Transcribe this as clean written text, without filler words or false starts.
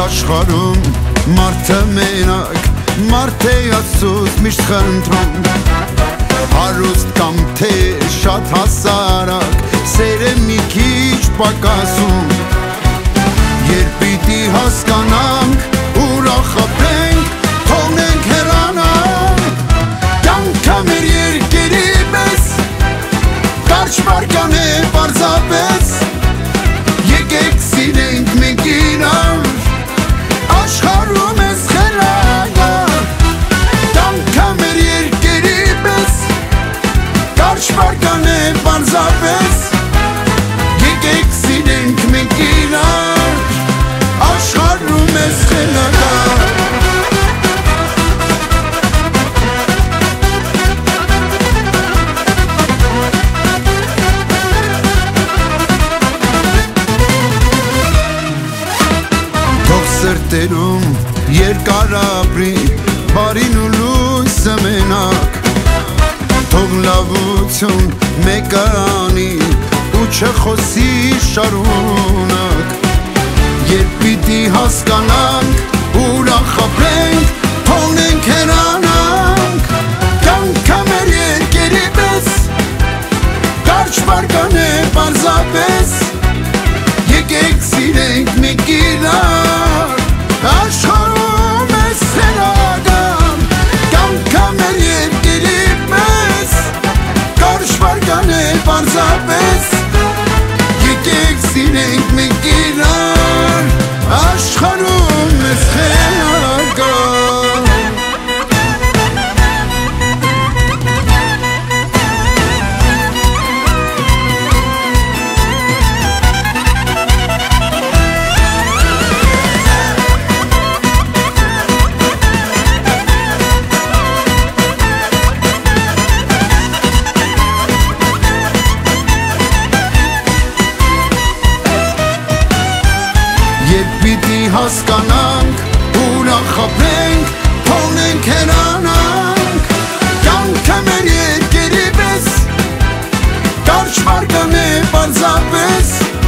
Աշխարհում մարդը մենակ, մարդ է Աստծուց միշտ խնդրում, հարուստ կամ թե շատ հասարակ, սերը մի քիչ պակասում, երբ պիտի հասկանանք, ուրախանանք, թողնենք հեռանանք, կյանքը մեր երկերի պես, կարճ բարկան է պարզապես, եկեք սիրենք մենք իրար, աշխարհում ես խելագար, կյանքը մեր երկերի պես, կարճ բարկան է պարզապես, եկեք սիրենք մենք իրար, աշխարհում ես խելագար։ Սրտերում երկար ապրի, բարին ու լույսը մենակ, թող լավություն մեկը անի ու չխոսի շարունակ, երբ պիտի հասկանանք, ուրախանանք, թողնենք հեռանանք, կյանքը մեր երկերի պես, կարճ բարկան է պարզապես, եկեք սիրենք մենք իրար, աշխարհում ես խելագար, կյանքը մեր երկերի պես, կարճ բարկան է պարզապես, եկեք սիրենք մենք իրար, աշխարհում ես խելագար։ Երբ պիտի հասկանանք, ուրախանանք, թողնենք հեռանանք, կյանքը մեր երկերի պես, կարճ բարկան է պարզապես,